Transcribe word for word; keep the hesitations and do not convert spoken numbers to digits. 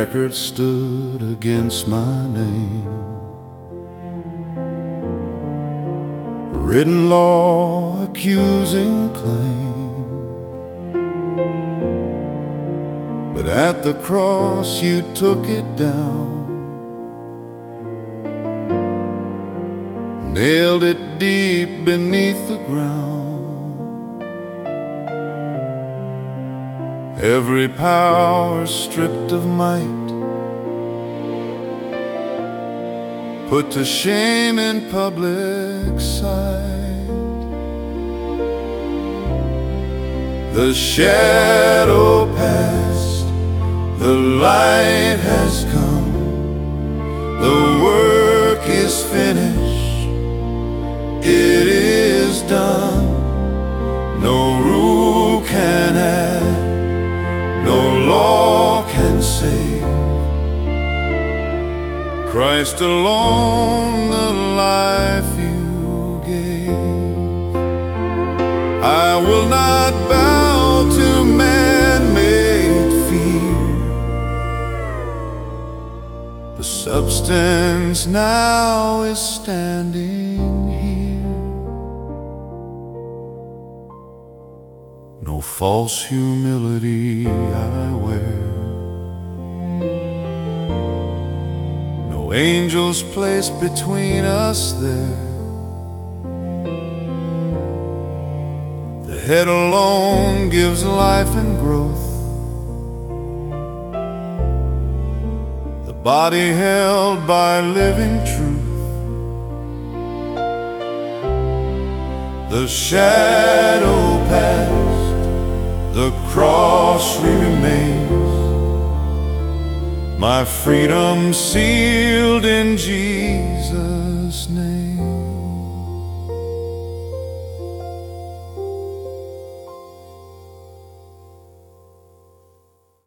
record stood against my name. Written law accusing claim, but at the cross you took it down, nailed it deep beneath the ground. Every power stripped of might, put to shame in public sight. The shadow passed, the light has come, the work is finished, it is done. No rule can add, no law can save, Christ alone, the life you gave. I will not bow to man-made fear, the substance now is standing here. No false humility I wear, no angels placed between us there. The head alone gives life and growth, the body held by living truth. The shadow passed, the cross remains, my freedom sealed in Jesus' name.